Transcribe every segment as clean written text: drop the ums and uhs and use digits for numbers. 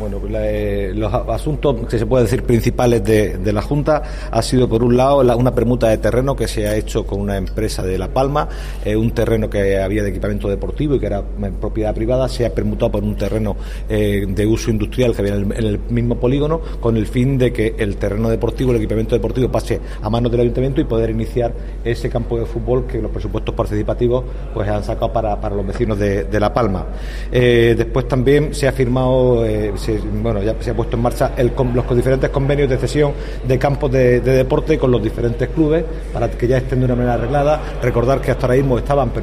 Bueno, los asuntos que se puede decir principales de la Junta ha sido, por un lado, una permuta de terreno que se ha hecho con una empresa de La Palma, un terreno que había de equipamiento deportivo y que era propiedad privada, se ha permutado por un terreno de uso industrial que había en el mismo polígono, con el fin de que el terreno deportivo, el equipamiento deportivo pase a manos del ayuntamiento y poder iniciar ese campo de fútbol que los presupuestos participativos pues han sacado para los vecinos de La Palma. Después también se ha firmado, ya se ha puesto en marcha los diferentes convenios de cesión de campos de deporte con los diferentes clubes para que ya estén de una manera arreglada. Recordar que hasta ahora mismo estaban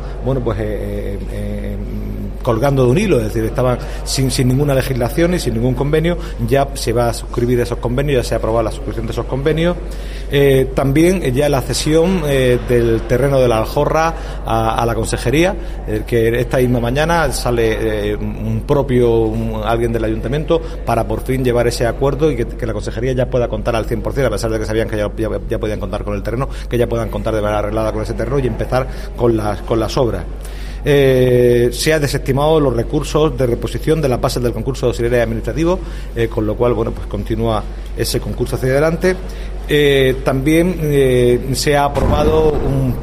colgando de un hilo, es decir, estaban sin ninguna legislación y sin ningún convenio. Ya se va a suscribir esos convenios, ya se ha aprobado la suscripción de esos convenios. También ya la cesión del terreno de la Aljorra a la consejería, que esta misma mañana sale alguien del ayuntamiento para por fin llevar ese acuerdo y que la consejería ya pueda contar al 100%, a pesar de que sabían que ya podían contar con el terreno, que ya puedan contar de manera arreglada con ese terreno y empezar con las obras. Se ha desestimado los recursos de reposición de las bases del concurso de auxiliares administrativos, con lo cual pues continúa ese concurso hacia adelante. También se ha aprobado un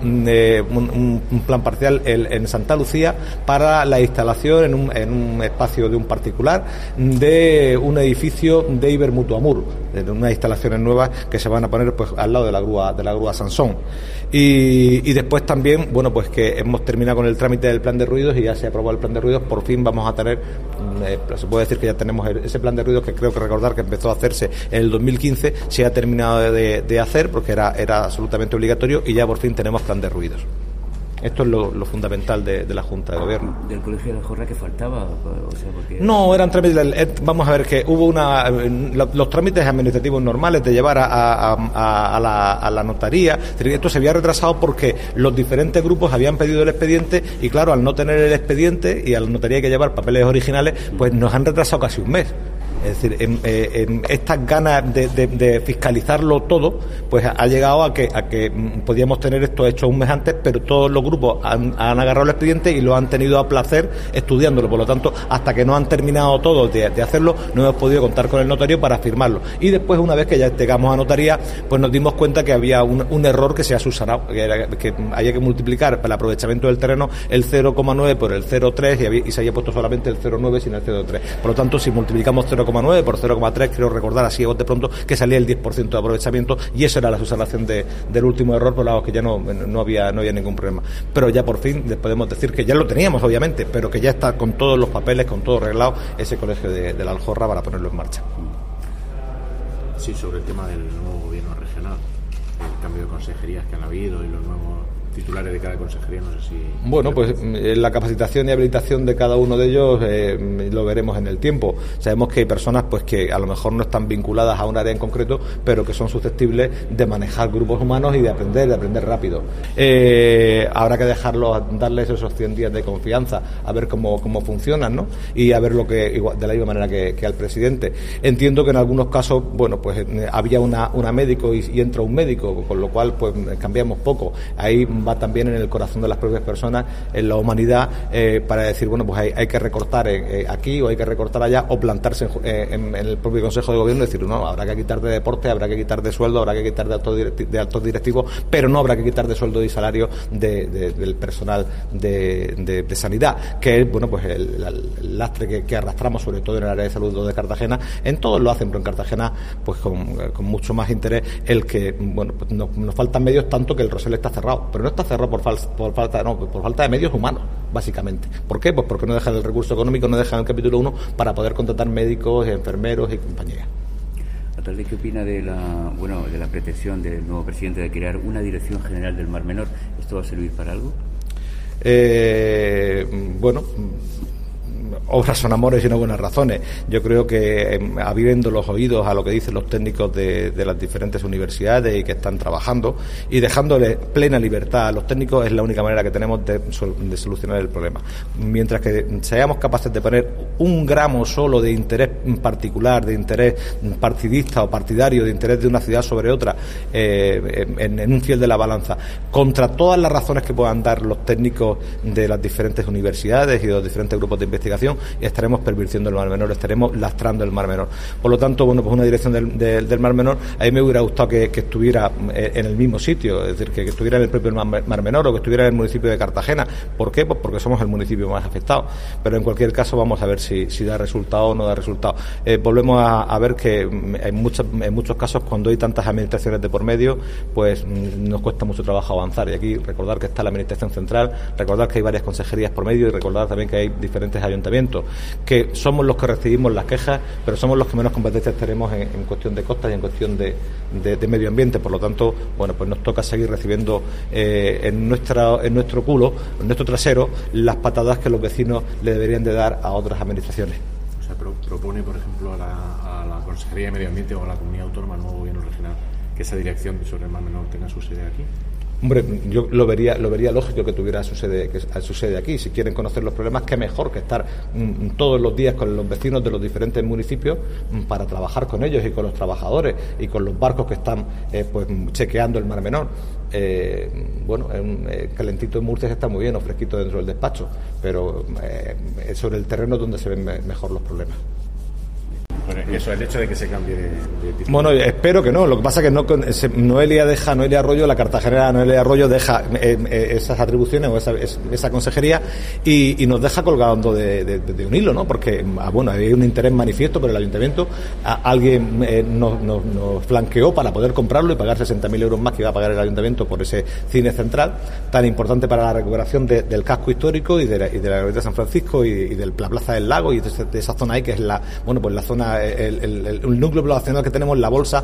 plan parcial en Santa Lucía para la instalación en un espacio de un particular de un edificio de Ibermutuamur, de unas instalaciones nuevas que se van a poner pues al lado de la grúa Sansón. Y después también, pues que hemos terminado con el trámite del plan de ruidos y ya se aprobó el plan de ruidos. Por fin vamos a tener, se puede decir que ya tenemos ese plan de ruidos, que creo que recordar que empezó a hacerse en el 2015, se ha terminado de hacer porque era absolutamente obligatorio y ya por fin tenemos plan de ruidos. Esto es lo fundamental de la Junta de Gobierno. ¿Del Colegio de la Jorra que faltaba? Porque... No, eran trámites. Vamos a ver que hubo los trámites administrativos normales de llevar a la notaría. Esto se había retrasado porque los diferentes grupos habían pedido el expediente y, claro, al no tener el expediente y a la notaría hay que llevar papeles originales, pues nos han retrasado casi un mes. Es decir, estas ganas de fiscalizarlo todo, pues ha llegado a que podíamos tener esto hecho un mes antes, pero todos los grupos han agarrado el expediente y lo han tenido a placer estudiándolo. Por lo tanto, hasta que no han terminado todos de hacerlo, no hemos podido contar con el notario para firmarlo. Y después, una vez que ya llegamos a notaría, pues nos dimos cuenta que había un error que se ha subsanado, que había que multiplicar para el aprovechamiento del terreno el 0,9 por el 0,3 y se había puesto solamente el 0,9 sin el 0,3. Por lo tanto, si multiplicamos 0,9 por 0,3, creo recordar así de pronto que salía el 10% de aprovechamiento, y eso era la subsanación del último error, por lo que ya no había ningún problema. Pero ya por fin podemos decir que ya lo teníamos, obviamente, pero que ya está con todos los papeles, con todo arreglado, ese colegio de la Aljorra para ponerlo en marcha. Sí, sobre el tema del nuevo gobierno regional, el cambio de consejerías que han habido y los nuevos titulares de cada consejería, no sé si... Bueno, pues la capacitación y habilitación de cada uno de ellos lo veremos en el tiempo. Sabemos que hay personas pues que a lo mejor no están vinculadas a un área en concreto, pero que son susceptibles de manejar grupos humanos y de aprender rápido. Habrá que darles esos 100 días de confianza, a ver cómo funcionan, ¿no? Y a ver de la misma manera que al presidente. Entiendo que en algunos casos, pues había una médico y entra un médico, con lo cual pues cambiamos poco. Ahí va también en el corazón de las propias personas, en la humanidad, para decir, pues hay que recortar aquí o hay que recortar allá, o plantarse en el propio Consejo de Gobierno y decir, no, habrá que quitar de deporte, habrá que quitar de sueldo, habrá que quitar de altos directivos, pero no habrá que quitar de sueldo y salario del personal de sanidad, que es pues el lastre que arrastramos, sobre todo en el área de salud de Cartagena. En todos lo hacen, pero en Cartagena pues con mucho más interés, el que pues nos faltan medios, tanto que el Rosell está cerrado, pero no está cerrado por falta de medios humanos, básicamente. ¿Por qué? Pues porque no dejan el recurso económico, no dejan el capítulo 1 para poder contratar médicos, enfermeros y compañía. ¿Qué opina de la pretensión del nuevo presidente de crear una dirección general del Mar Menor? ¿Esto va a servir para algo? Obras son amores y no buenas razones. Yo creo que abriendo los oídos a lo que dicen los técnicos de las diferentes universidades y que están trabajando, y dejándole plena libertad a los técnicos, es la única manera que tenemos de solucionar el problema. Mientras que seamos capaces de poner un gramo solo de interés particular, de interés partidista o partidario, de interés de una ciudad sobre otra, en un fiel de la balanza, contra todas las razones que puedan dar los técnicos de las diferentes universidades y de los diferentes grupos de investigación, administración y estaremos pervirtiendo el Mar Menor, estaremos lastrando el Mar Menor. Por lo tanto, bueno, pues una dirección del Mar Menor, a mí me hubiera gustado que estuviera en el mismo sitio, es decir, que estuviera en el propio Mar Menor o que estuviera en el municipio de Cartagena. ¿Por qué? Pues porque somos el municipio más afectado. Pero en cualquier caso vamos a ver si da resultado o no da resultado. Volvemos a ver que en muchos casos, cuando hay tantas administraciones de por medio, pues nos cuesta mucho trabajo avanzar. Y aquí recordar que está la Administración Central, recordar que hay varias consejerías por medio y recordar también que hay diferentes ayuntamientos, que somos los que recibimos las quejas, pero somos los que menos competencias tenemos en cuestión de costas y en cuestión de medio ambiente. Por lo tanto, bueno, pues nos toca seguir recibiendo en nuestro culo, en nuestro trasero, las patadas que los vecinos le deberían de dar a otras administraciones. O sea, propone, por ejemplo, a la Consejería de Medio Ambiente o a la Comunidad Autónoma, al nuevo Gobierno regional, que esa dirección sobre el Mar Menor tenga su sede aquí. Hombre, yo lo vería lógico que tuviera su sede aquí. Si quieren conocer los problemas, qué mejor que estar todos los días con los vecinos de los diferentes municipios para trabajar con ellos y con los trabajadores y con los barcos que están pues chequeando el Mar Menor. Bueno, calentito en Murcia está muy bien, o fresquito dentro del despacho, pero es sobre el terreno donde se ven mejor los problemas. Bueno, eso, el hecho de que se cambie de Bueno, espero que no. Lo que pasa es que Noelia Arroyo, la cartagenera Noelia Arroyo, deja esas atribuciones o esa consejería y nos deja colgando de un hilo, ¿no? Porque, bueno, hay un interés manifiesto por el ayuntamiento. Alguien nos flanqueó para poder comprarlo y pagar 60.000 euros más que iba a pagar el ayuntamiento por ese cine central tan importante para la recuperación del casco histórico y de la Glorieta de San Francisco y de la Plaza del Lago y de esa zona ahí que es la zona, el núcleo poblacional que tenemos, la bolsa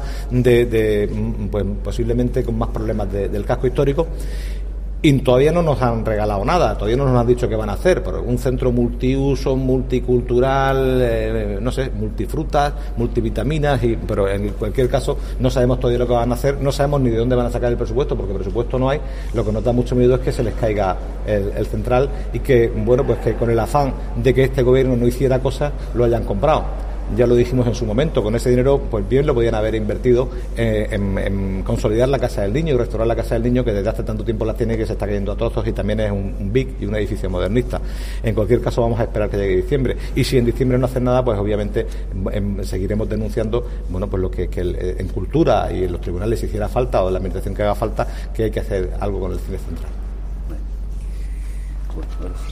pues posiblemente con más problemas del casco histórico. Y todavía no nos han regalado nada, todavía no nos han dicho qué van a hacer, pero un centro multiuso, multicultural, no sé, multifrutas, multivitaminas, pero en cualquier caso no sabemos todavía lo que van a hacer, no sabemos ni de dónde van a sacar el presupuesto, porque presupuesto no hay. Lo que nos da mucho miedo es que se les caiga el central y que, bueno, pues que con el afán de que este gobierno no hiciera cosas, lo hayan comprado. Ya lo dijimos en su momento, con ese dinero pues bien lo podían haber invertido en consolidar la Casa del Niño y restaurar la Casa del Niño, que desde hace tanto tiempo la tiene, que se está cayendo a trozos y también es un BIC y un edificio modernista. En cualquier caso vamos a esperar que llegue diciembre, y si en diciembre no hacen nada, pues obviamente seguiremos denunciando, bueno, pues lo que en cultura y en los tribunales si hiciera falta, o en la administración que haga falta, que hay que hacer algo con el cine central.